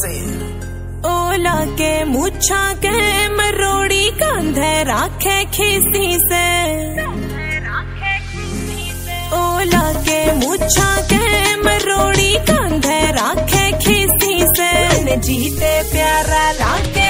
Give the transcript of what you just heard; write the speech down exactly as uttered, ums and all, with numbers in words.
ओला के मुछा के मरोड़ी कांधे राखे खीसी से, ओला के मुछा के मरोड़ी कांधे राखे खीसी से, जीते प्यारा लागे